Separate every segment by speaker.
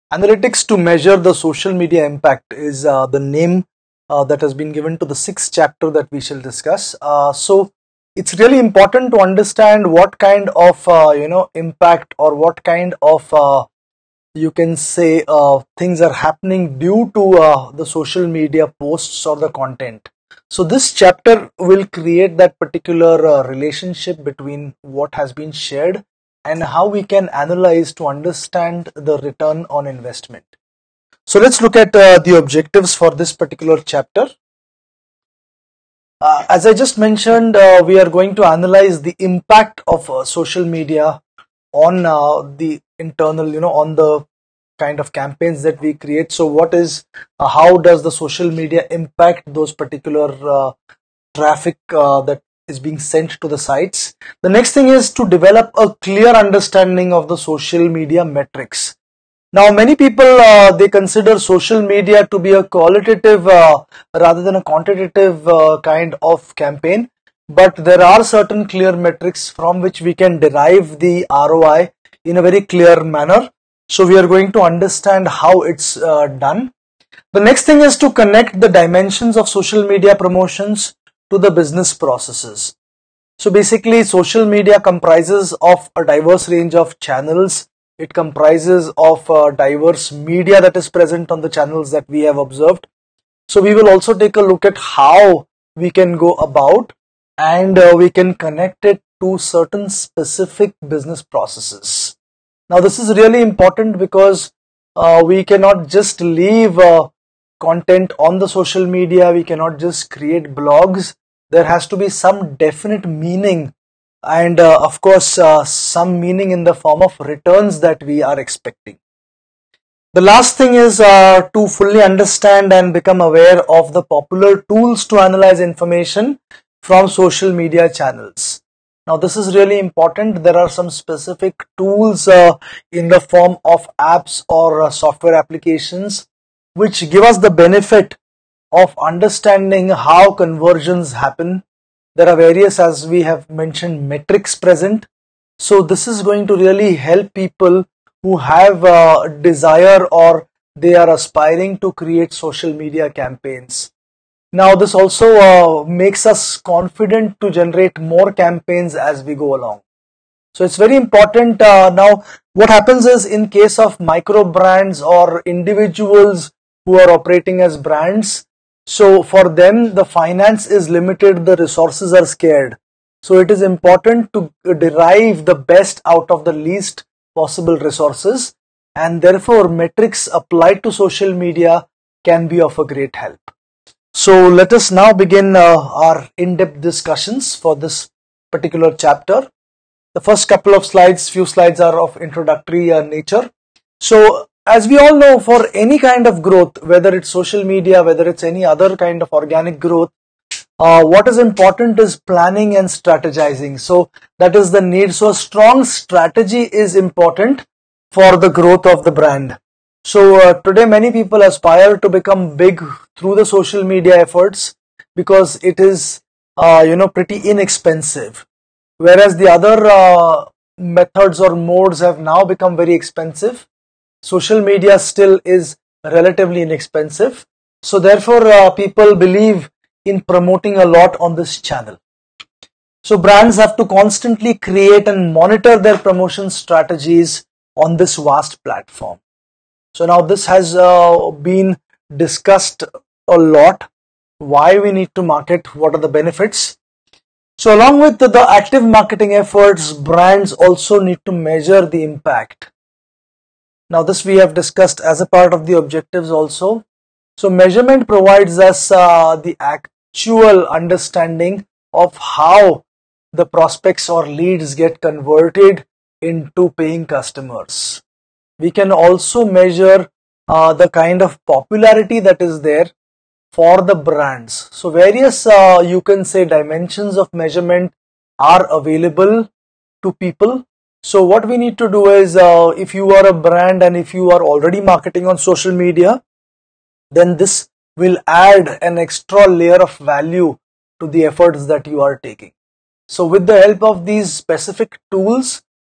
Speaker 1: Analytics to measure the social media impact is the name that has been given to the sixth chapter that we shall discuss. So it's really important to understand what kind of impact or what kind of you can say things are happening due to the social media posts or the content. So this chapter will create that particular relationship between what has been shared and how we can analyze to understand the return on investment. So let's look at the objectives for this particular chapter. As I just mentioned, we are going to analyze the impact of social media on the internal, on the kind of campaigns that we create. So how does the social media impact those particular traffic that is being sent to the sites? The next thing is to develop a clear understanding of the social media metrics. Now, many people they consider social media to be a qualitative rather than a quantitative kind of campaign, but there are certain clear metrics from which we can derive the ROI in a very clear manner. So we are going to understand how it's done. The next thing is to connect the dimensions of social media promotions to the business processes. So basically, social media comprises of a diverse range of channels. It comprises of diverse media that is present on the channels that we have observed. So we will also take a look at how we can go about and we can connect it to certain specific business processes. Now this is really important because we cannot just leave content on the social media. We cannot just create blogs. There has to be some definite meaning and of course some meaning in the form of returns that we are expecting. The last thing is to fully understand and become aware of the popular tools to analyze information from social media channels. Now this is really important. There are some specific tools in the form of apps or software applications which give us the benefit of understanding how conversions happen. There are various, as we have mentioned, metrics present. So this is going to really help people who have a desire or they are aspiring to create social media campaigns. Now this also makes us confident to generate more campaigns as we go along. So it's very important. Now what happens is, in case of micro brands or individuals who are operating as brands, so for them the finance is limited, the resources are scarce. So it is important to derive the best out of the least possible resources, and therefore metrics applied to social media can be of a great help. So let us now begin our in-depth discussions for this particular chapter. The first couple of slides, few slides are of introductory nature. So as we all know, for any kind of growth, whether it's social media, whether it's any other kind of organic growth, what is important is planning and strategizing. So that is the need. So a strong strategy is important for the growth of the brand. So today many people aspire to become big through the social media efforts because it is pretty inexpensive, whereas the other methods or modes have now become very expensive. Social media still is relatively inexpensive. So therefore people believe in promoting a lot on this channel. So brands have to constantly create and monitor their promotion strategies on this vast platform. So now this has been discussed a lot, why we need to market, what are the benefits. So along with the active marketing efforts, brands also need to measure the impact. Now this we have discussed as a part of the objectives also. So measurement provides us the actual understanding of how the prospects or leads get converted into paying customers. We can also measure the kind of popularity that is there for the brands. So various you can say dimensions of measurement are available to people. So what we need to do is, if you are a brand and if you are already marketing on social media, then this will add an extra layer of value to the efforts that you are taking. So with the help of these specific tools,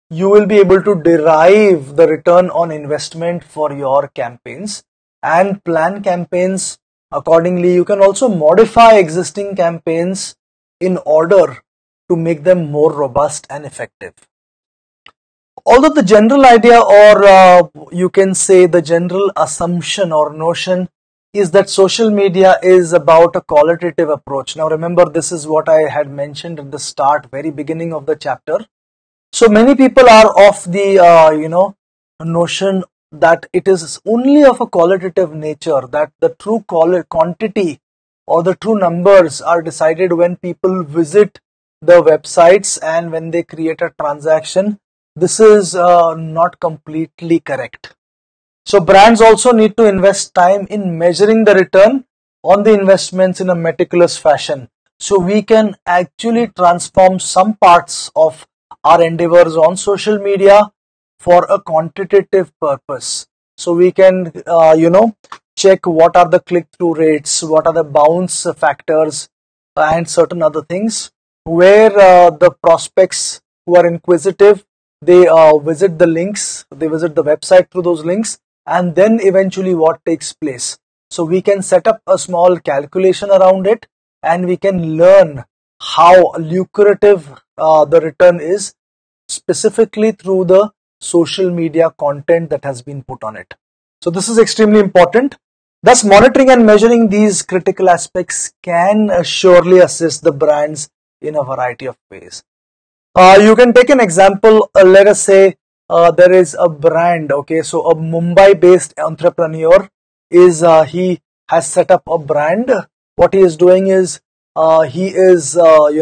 Speaker 1: you will be able to derive the return on investment for your campaigns and plan campaigns accordingly. You can also modify existing campaigns in order to make them more robust and effective. Although the general idea, or you can say the general assumption or notion, is that social media is about a qualitative approach. Now remember, this is what I had mentioned at the start, very beginning of the chapter. So many people are of the notion that it is only of a qualitative nature, that the true quantity or the true numbers are decided when people visit the websites and when they create a transaction. This is not completely correct. So brands also need to invest time in measuring the return on the investments in a meticulous fashion. So we can actually transform some parts of our endeavors on social media for a quantitative purpose. So we can, check what are the click-through rates, what are the bounce factors, and certain other things, where the prospects who are inquisitive, they visit the links, they visit the website through those links, and then eventually what takes place. So we can set up a small calculation around it, and we can learn how lucrative the return is, specifically through the social media content that has been put on it. So this is extremely important. Thus, monitoring and measuring these critical aspects can surely assist the brands in a variety of ways. You can take an example. Let us say there is a brand. Okay, so a Mumbai-based entrepreneur is he has set up a brand. What he is doing is he is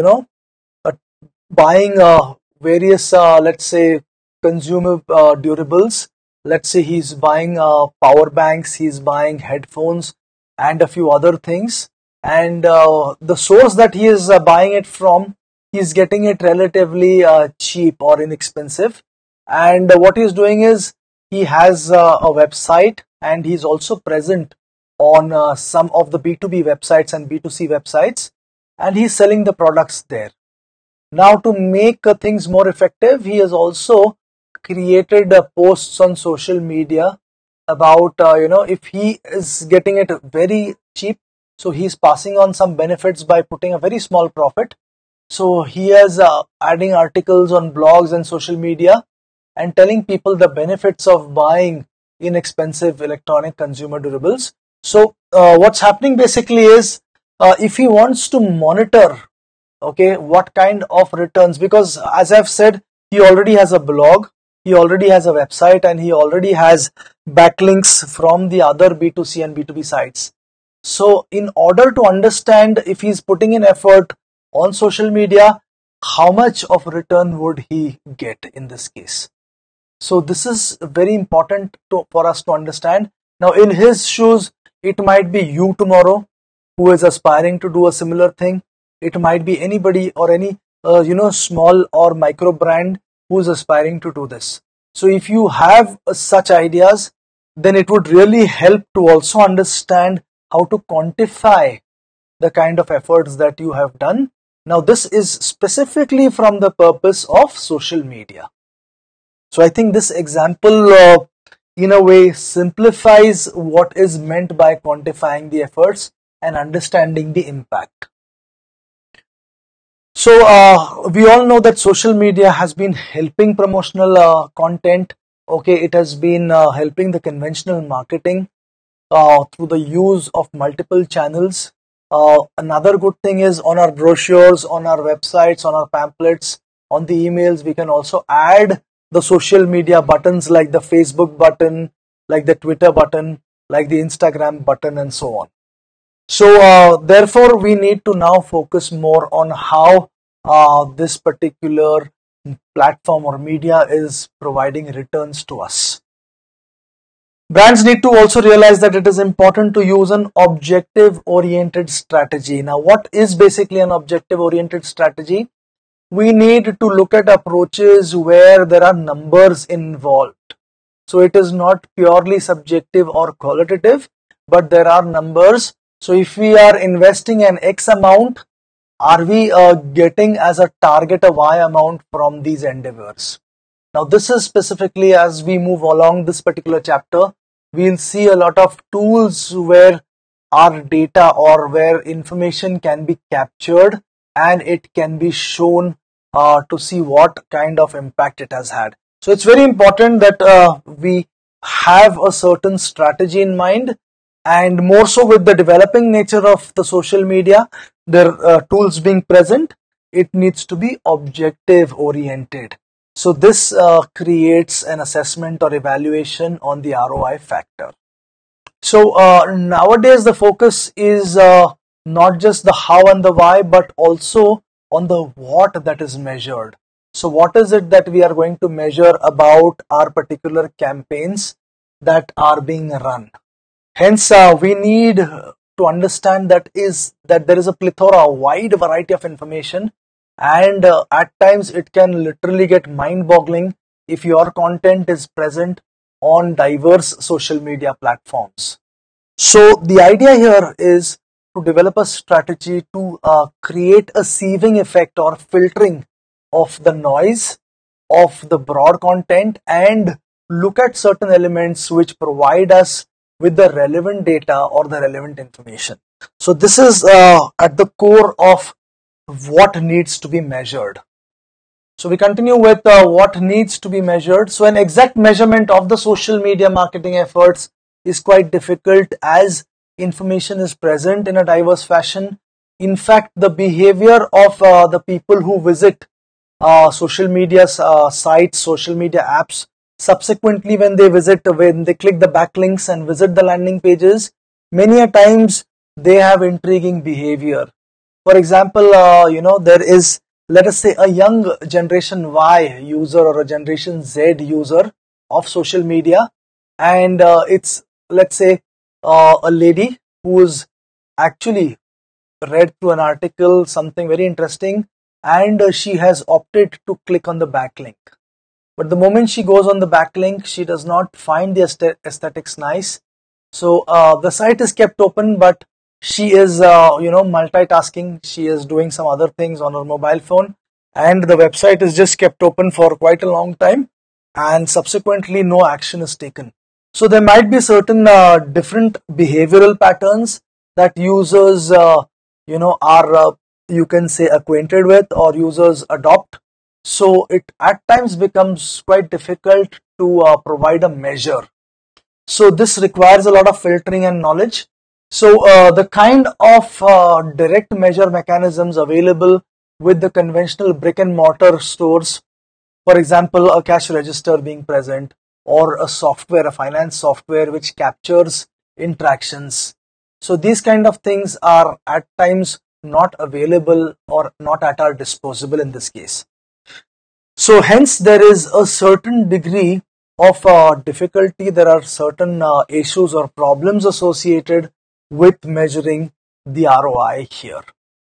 Speaker 1: buying various let's say consumer durables. Let's say he's buying power banks, he's buying headphones, and a few other things. And the source that he is buying it from, he's getting it relatively cheap or inexpensive. And what he's doing is he has a website, and he's also present on some of the B2B websites and B2C websites, and he's selling the products there. Now, to make things more effective, he has also created posts on social media about if he is getting it very cheap, so he's passing on some benefits by putting a very small profit. So he is adding articles on blogs and social media and telling people the benefits of buying inexpensive electronic consumer durables. So what's happening basically is if he wants to monitor what kind of returns, because as I've said, he already has a blog, he already has a website, and he already has backlinks from the other B2C and B2B sites. So in order to understand if he's putting in effort on social media, how much of return would he get in this case? So this is very important for us to understand. Now in his shoes, it might be you tomorrow who is aspiring to do a similar thing. It might be anybody or any small or micro brand who is aspiring to do this. So if you have such ideas, then it would really help to also understand how to quantify the kind of efforts that you have done. Now this is specifically from the purpose of social media. So I think this example in a way simplifies what is meant by quantifying the efforts and understanding the impact. So we all know that social media has been helping promotional content. It has been helping the conventional marketing through the use of multiple channels. Another good thing is on our brochures, on our websites, on our pamphlets, on the emails, we can also add the social media buttons like the Facebook button, like the Twitter button, like the Instagram button, and so on. So therefore, we need to now focus more on how this particular platform or media is providing returns to us. Brands need to also realize that it is important to use an objective-oriented strategy. Now, what is basically an objective-oriented strategy? We need to look at approaches where there are numbers involved. So it is not purely subjective or qualitative, but there are numbers. So if we are investing an X amount, are we getting as a target a Y amount from these endeavors? Now, this is specifically as we move along this particular chapter, we'll see a lot of tools where our data or where information can be captured and it can be shown to see what kind of impact it has had. So it's very important that we have a certain strategy in mind, and more so with the developing nature of the social media, their tools being present, it needs to be objective oriented. So this creates an assessment or evaluation on the ROI factor. So nowadays the focus is not just the how and the why, but also on the what that is measured. So what is it that we are going to measure about our particular campaigns that are being run? Hence, we need to understand that there is a plethora, a wide variety of information, and at times it can literally get mind-boggling if your content is present on diverse social media platforms. So the idea here is to develop a strategy to create a sieving effect or filtering of the noise of the broad content and look at certain elements which provide us with the relevant data or the relevant information. So this is at the core of what needs to be measured. So we continue with what needs to be measured. So an exact measurement of the social media marketing efforts is quite difficult as information is present in a diverse fashion. In fact, the behavior of the people who visit social media sites, social media apps, subsequently when they click the backlinks and visit the landing pages, many a times they have intriguing behavior. For example, there is, let us say, a young generation Y user or a generation Z user of social media, and it's, let's say, a lady who's actually read through an article something very interesting, and she has opted to click on the backlink. But the moment she goes on the backlink, she does not find the aesthetics nice. So the site is kept open, but she is multitasking. She is doing some other things on her mobile phone, and the website is just kept open for quite a long time, and subsequently no action is taken. So there might be certain different behavioral patterns that users are you can say acquainted with or users adopt. So it at times becomes quite difficult to provide a measure. So this requires a lot of filtering and knowledge. So the kind of direct measure mechanisms available with the conventional brick and mortar stores, for example, a cash register being present, or a software, a finance software which captures interactions. So these kind of things are at times not available or not at our disposal in this case. So hence there is a certain degree of difficulty. There are certain issues or problems associated with measuring the ROI here.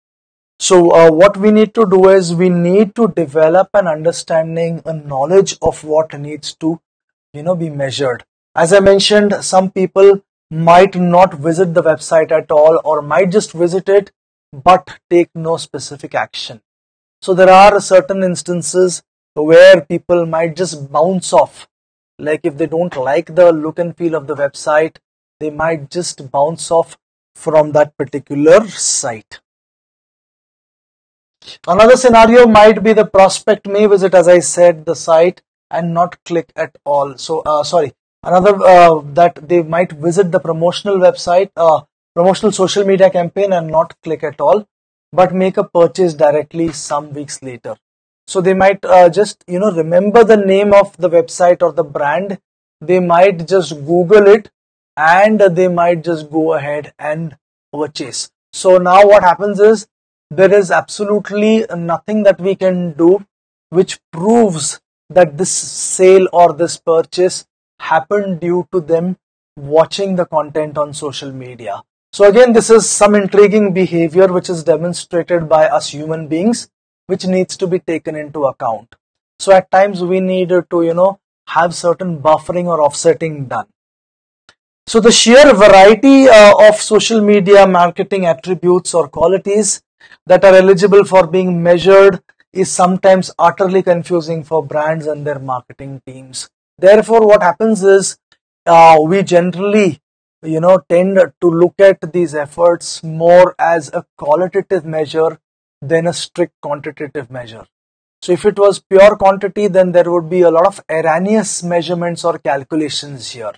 Speaker 1: So what we need to do is we need to develop an understanding, a knowledge of what needs to be measured. As I mentioned, some people might not visit the website at all or might just visit it but take no specific action. So there are certain instances where people might just bounce off. Like if they don't like the look and feel of the website, they might just bounce off from that particular site. Another scenario might be the prospect may visit, as I said, the site and not click at all. So another that they might visit the promotional website, promotional social media campaign and not click at all, but make a purchase directly some weeks later. So they might just remember the name of the website or the brand. They might just Google it and they might just go ahead and purchase. So now what happens is there is absolutely nothing that we can do which proves that this sale or this purchase happened due to them watching the content on social media. So again, this is some intriguing behavior which is demonstrated by us human beings, which needs to be taken into account. So at times we need to have certain buffering or offsetting done. So the sheer variety of social media marketing attributes or qualities that are eligible for being measured is sometimes utterly confusing for brands and their marketing teams. Therefore, what happens is we generally, tend to look at these efforts more as a qualitative measure than a strict quantitative measure. So if it was pure quantity, then there would be a lot of erroneous measurements or calculations here.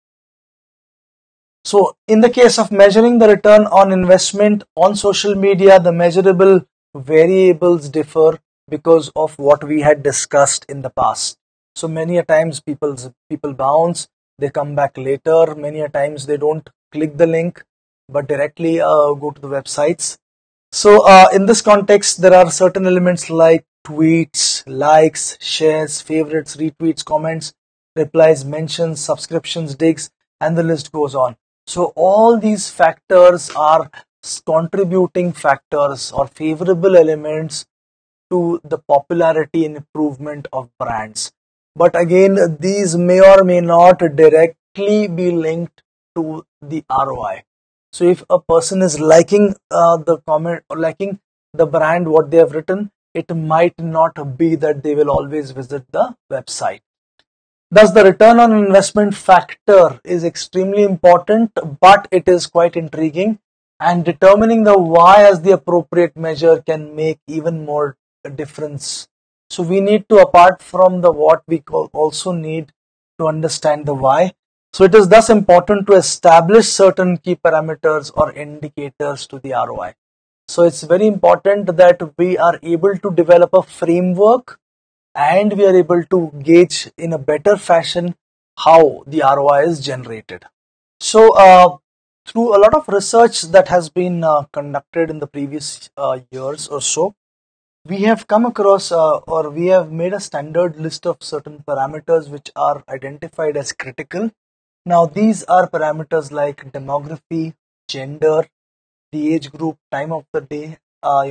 Speaker 1: So in the case of measuring the return on investment on social media, the measurable variables differ because of what we had discussed in the past. So many a times people bounce, they come back later. Many a times they don't click the link, but directly go to the websites. So in this context, there are certain elements like tweets, likes, shares, favorites, retweets, comments, replies, mentions, subscriptions, digs, and the list goes on. So all these factors are contributing factors or favorable elements to the popularity and improvement of brands. But again, these may or may not directly be linked to the ROI. So if a person is liking the comment or liking the brand, what they have written, it might not be that they will always visit the website. Thus, the return on investment factor is extremely important, but it is quite intriguing, and determining the why as the appropriate measure can make even more difference. So we need to, apart from the what, we also need to understand the why. So it is thus important to establish certain key parameters or indicators to the ROI. So it's very important that we are able to develop a framework and we are able to gauge in a better fashion how the ROI is generated. So through a lot of research that has been conducted in the previous years or so, we have come across or we have made a standard list of certain parameters which are identified as critical. Now these are parameters like demography, gender, the age group, time of the day,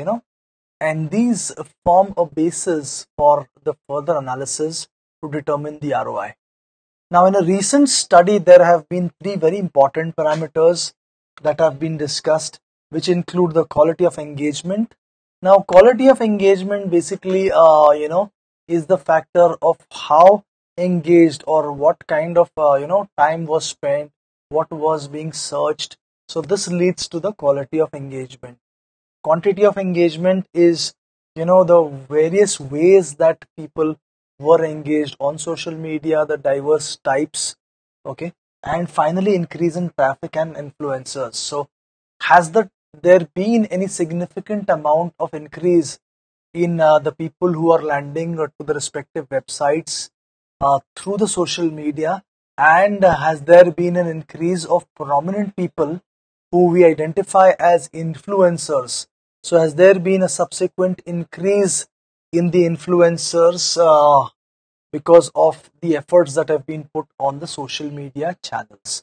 Speaker 1: and these form a basis for the further analysis to determine the ROI. Now in a recent study, there have been three very important parameters that have been discussed, which include the quality of engagement. Now quality of engagement basically, is the factor of how engaged or what kind of, time was spent, what was being searched. So this leads to the quality of engagement. Quantity of engagement is, the various ways that people were engaged on social media, the diverse types, okay, and finally increase in traffic and influencers. So has there been any significant amount of increase in the people who are landing to the respective websites through the social media, and has there been an increase of prominent people who we identify as influencers? So has there been a subsequent increase in the influencers because of the efforts that have been put on the social media channels?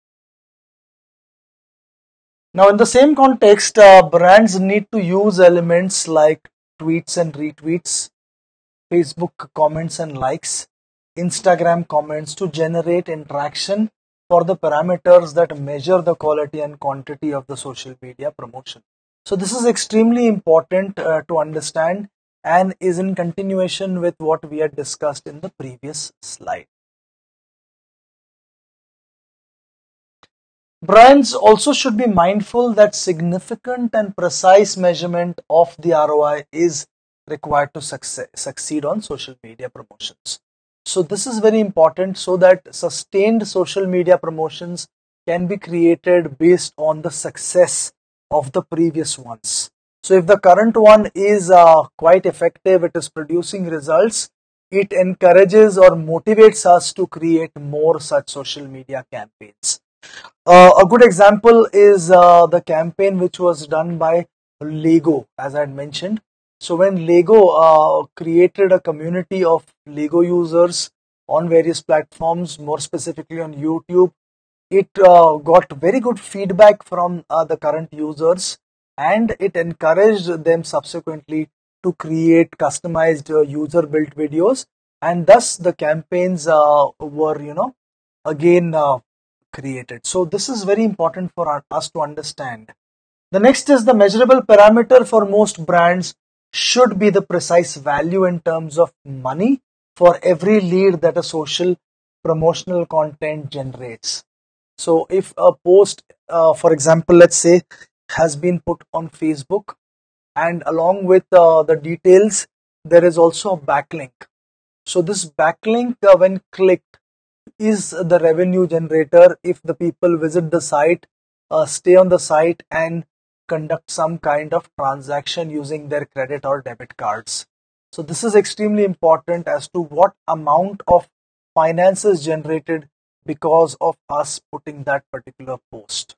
Speaker 1: Now in the same context, brands need to use elements like tweets and retweets, Facebook comments and likes, Instagram comments to generate interaction for the parameters that measure the quality and quantity of the social media promotion. So this is extremely important to understand and is in continuation with what we had discussed in the previous slide. Brands also should be mindful that significant and precise measurement of the ROI is required to succeed on social media promotions. So this is very important so that sustained social media promotions can be created based on the success of the previous ones. So if the current one is quite effective, it is producing results, it encourages or motivates us to create more such social media campaigns. A good example is the campaign which was done by Lego, as I had mentioned. So when Lego created a community of Lego users on various platforms, more specifically on YouTube, it got very good feedback from the current users, and it encouraged them subsequently to create customized user-built videos, and thus the campaigns were, again created. So this is very important for us to understand. The next is the measurable parameter for most brands should be the precise value in terms of money for every lead that a social promotional content generates. So if a post, for example, let's say, has been put on Facebook, and along with the details, there is also a backlink. So this backlink, when clicked, is the revenue generator if the people visit the site, stay on the site, and conduct some kind of transaction using their credit or debit cards. So this is extremely important as to what amount of finance is generated because of us putting that particular post.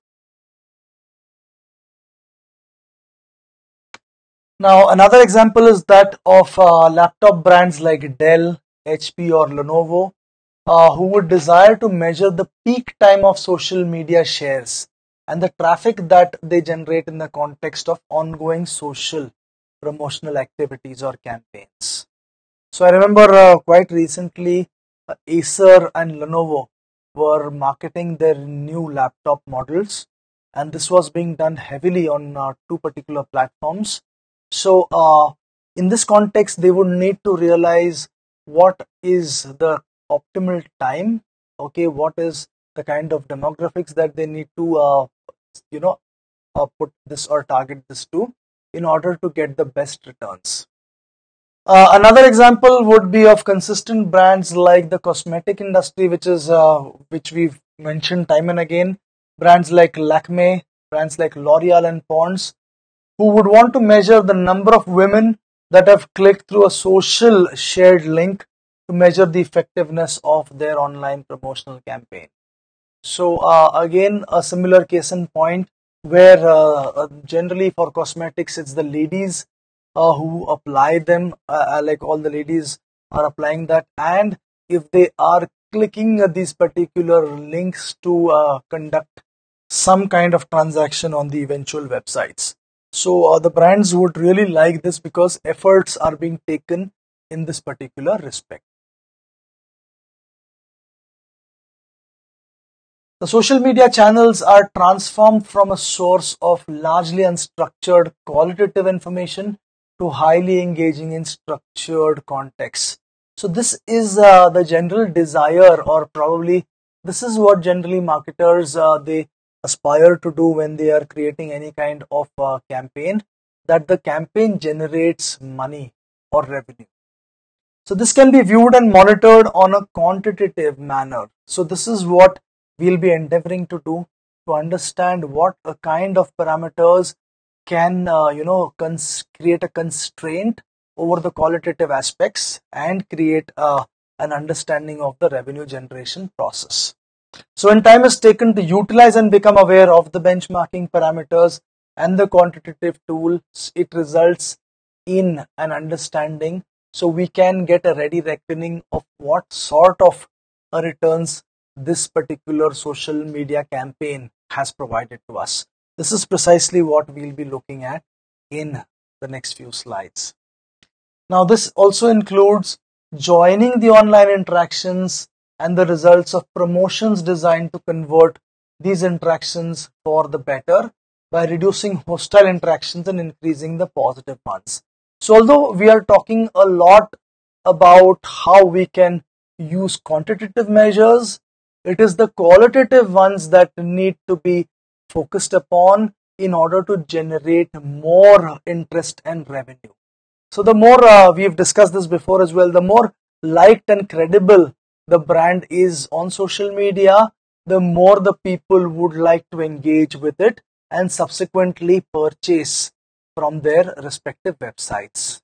Speaker 1: Now, another example is that of laptop brands like Dell, HP, or Lenovo, who would desire to measure the peak time of social media shares and the traffic that they generate in the context of ongoing social promotional activities or campaigns. So I remember quite recently, Acer and Lenovo were marketing their new laptop models, and this was being done heavily on two particular platforms. So in this context, they would need to realize what is the optimal time, okay, what is the kind of demographics that they need to you know put this or target this to in order to get the best returns. Another example would be of consistent brands like the cosmetic industry, which we've mentioned time and again. Brands like Lakme, brands like L'Oreal and Pond's, who would want to measure the number of women that have clicked through a social shared link to measure the effectiveness of their online promotional campaign. So again, a similar case in point where generally for cosmetics, it's the ladies who apply them, like all the ladies are applying that, and if they are clicking these particular links to conduct some kind of transaction on the eventual websites. So the brands would really like this because efforts are being taken in this particular respect. The social media channels are transformed from a source of largely unstructured qualitative information to highly engaging in structured contexts. So this is the general desire, or probably this is what generally marketers they aspire to do when they are creating any kind of campaign, that the campaign generates money or revenue. So this can be viewed and monitored on a quantitative manner. So this is what we'll be endeavoring to do, to understand what a kind of parameters can create a constraint over the qualitative aspects and create an understanding of the revenue generation process. So when time is taken to utilize and become aware of the benchmarking parameters and the quantitative tools, it results in an understanding, so we can get a ready reckoning of what sort of returns this particular social media campaign has provided to us. This is precisely what we'll be looking at in the next few slides. Now, this also includes joining the online interactions and the results of promotions designed to convert these interactions for the better by reducing hostile interactions and increasing the positive ones. So although we are talking a lot about how we can use quantitative measures, it is the qualitative ones that need to be focused upon in order to generate more interest and revenue. So the more we've discussed this before as well, the more liked and credible the brand is on social media, the more the people would like to engage with it and subsequently purchase from their respective websites.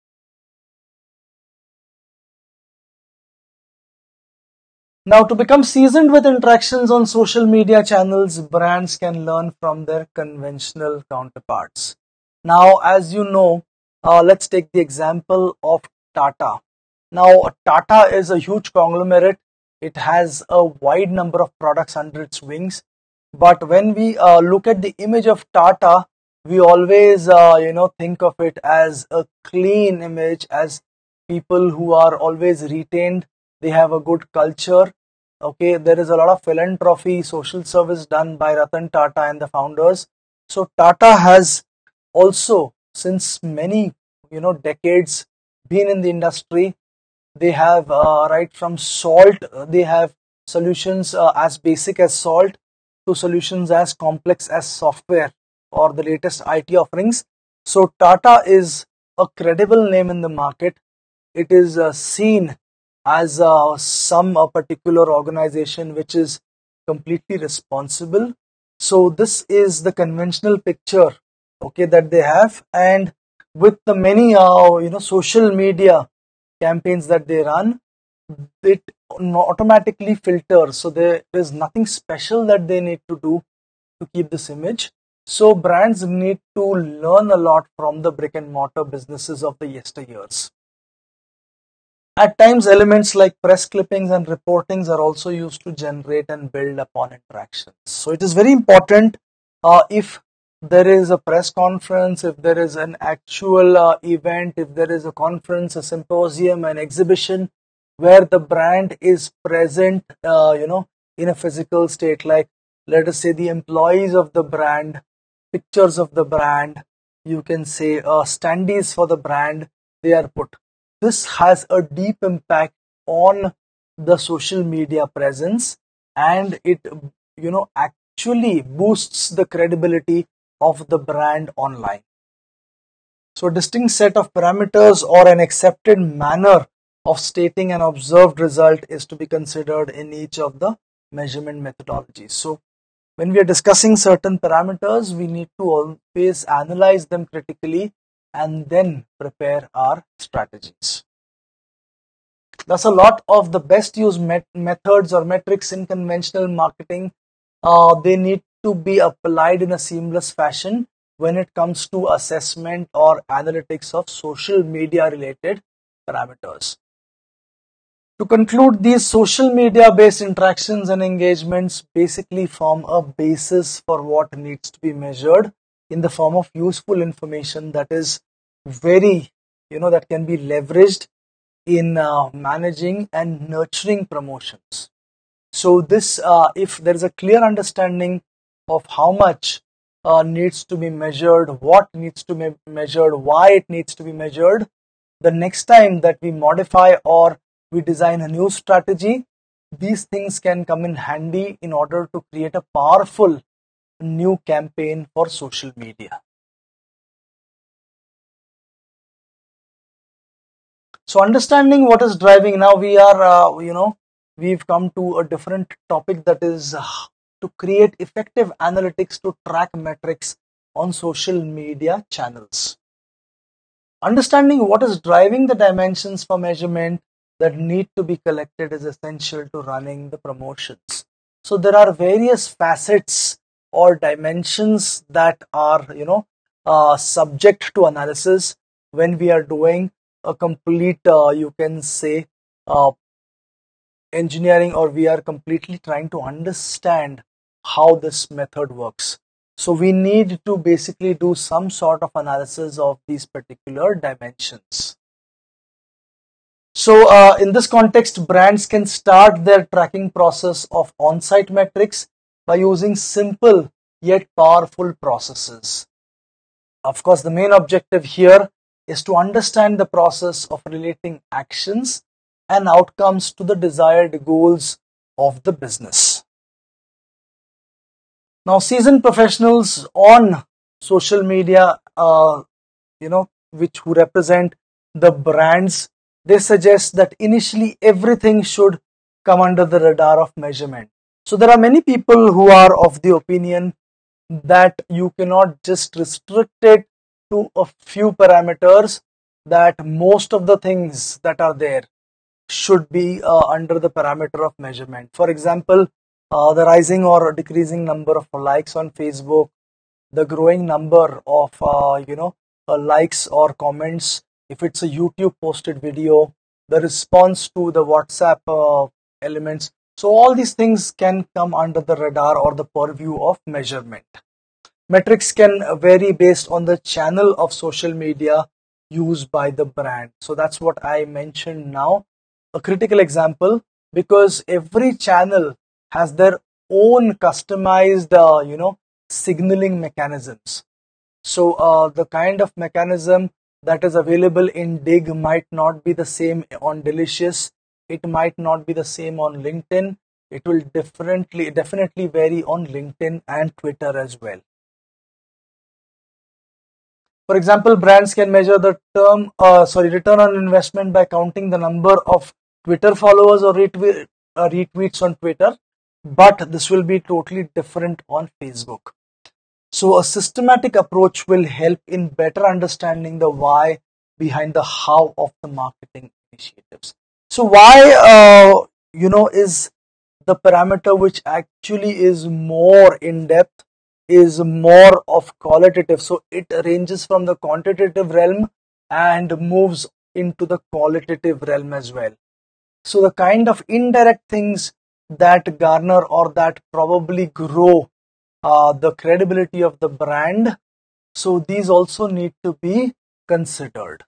Speaker 1: Now, to become seasoned with interactions on social media channels, brands can learn from their conventional counterparts. Now, as you know, let's take the example of Tata. Now, Tata is a huge conglomerate. It has a wide number of products under its wings. But when we look at the image of Tata, we always, think of it as a clean image, as people who are always retained. They have a good culture. Okay, there is a lot of philanthropy, social service done by Ratan Tata and the founders. So Tata has also, since many decades been in the industry. They have right from salt, they have solutions as basic as salt to solutions as complex as software or the latest IT offerings. So Tata is a credible name in the market. It is seen as some particular organization which is completely responsible. So this is the conventional picture, okay, that they have. And with the many social media campaigns that they run, it automatically filters. So there is nothing special that they need to do to keep this image. So brands need to learn a lot from the brick and mortar businesses of the yesteryears. At times, elements like press clippings and reportings are also used to generate and build upon interactions. So it is very important, if there is a press conference, if there is an actual event, if there is a conference, a symposium, an exhibition where the brand is present, in a physical state, like let us say the employees of the brand, pictures of the brand, you can say standees for the brand, they are put. This has a deep impact on the social media presence, and it actually boosts the credibility of the brand online. So a distinct set of parameters or an accepted manner of stating an observed result is to be considered in each of the measurement methodologies. So when we are discussing certain parameters, we need to always analyze them critically and then prepare our strategies. Thus, a lot of the best used methods or metrics in conventional marketing, they need to be applied in a seamless fashion when it comes to assessment or analytics of social media related parameters. To conclude, these social media based interactions and engagements basically form a basis for what needs to be measured in the form of useful information that is very, that can be leveraged in managing and nurturing promotions. So this, if there is a clear understanding of how much needs to be measured, what needs to be measured, why it needs to be measured, the next time that we modify or we design a new strategy, these things can come in handy in order to create a powerful new campaign for social media. So understanding what is driving, now we are, we've come to a different topic, that is to create effective analytics to track metrics on social media channels. Understanding what is driving the dimensions for measurement that need to be collected is essential to running the promotions. So there are various facets or dimensions that are, subject to analysis when we are doing a complete, you can say, engineering, or we are completely trying to understand how this method works. So we need to basically do some sort of analysis of these particular dimensions. So in this context, brands can start their tracking process of on-site metrics by using simple yet powerful processes. Of course, the main objective here is to understand the process of relating actions and outcomes to the desired goals of the business. Now, seasoned professionals on social media, which who represent the brands, they suggest that initially everything should come under the radar of measurement. So there are many people who are of the opinion that you cannot just restrict it to a few parameters, that most of the things that are there should be under the parameter of measurement. For example, the rising or decreasing number of likes on Facebook, the growing number of likes or comments if it's a YouTube posted video, the response to the WhatsApp elements. So all these things can come under the radar or the purview of measurement. Metrics can vary based on the channel of social media used by the brand. So that's what I mentioned now, a critical example, because every channel has their own customized, signaling mechanisms. So the kind of mechanism that is available in Dig might not be the same on Delicious. It might not be the same on LinkedIn. It will definitely vary on LinkedIn and Twitter as well. For example, brands can measure the return on investment by counting the number of Twitter followers or retweets on Twitter, but this will be totally different on Facebook. So a systematic approach will help in better understanding the why behind the how of the marketing initiatives. So why, is the parameter which actually is more in depth, is more of qualitative. So it ranges from the quantitative realm and moves into the qualitative realm as well. So the kind of indirect things that garner or that probably grow the credibility of the brand, so these also need to be considered.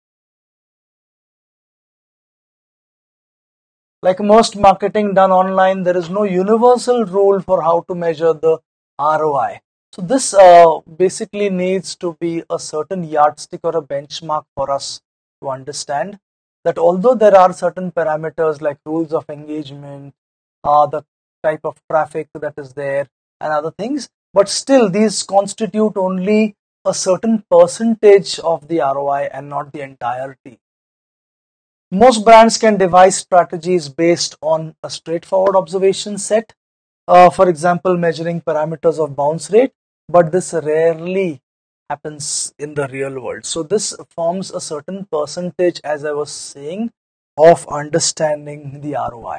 Speaker 1: Like most marketing done online, there is no universal rule for how to measure the ROI. So this basically needs to be a certain yardstick or a benchmark for us to understand that although there are certain parameters like rules of engagement, the type of traffic that is there and other things, but still these constitute only a certain percentage of the ROI and not the entirety. Most brands can devise strategies based on a straightforward observation set, for example, measuring parameters of bounce rate, but this rarely happens in the real world. So this forms a certain percentage, as I was saying, of understanding the ROI.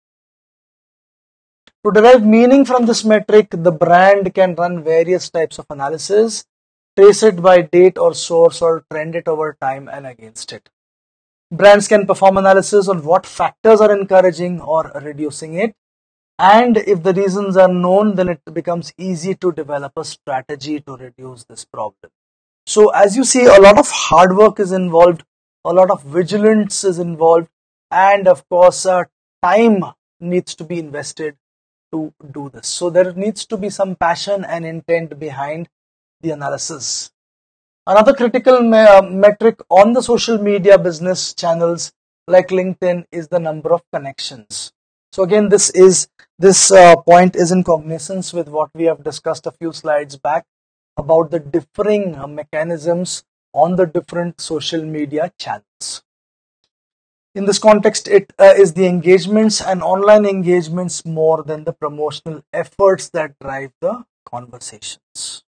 Speaker 1: To derive meaning from this metric, the brand can run various types of analysis, trace it by date or source, or trend it over time and against it. Brands can perform analysis on what factors are encouraging or reducing it. And if the reasons are known, then it becomes easy to develop a strategy to reduce this problem. So as you see, a lot of hard work is involved, a lot of vigilance is involved, and of course, time needs to be invested to do this. So there needs to be some passion and intent behind the analysis. Another critical metric on the social media business channels like LinkedIn is the number of connections. So again, this point is in cognizance with what we have discussed a few slides back about the differing mechanisms on the different social media channels. In this context, it is the engagements and online engagements more than the promotional efforts that drive the conversations.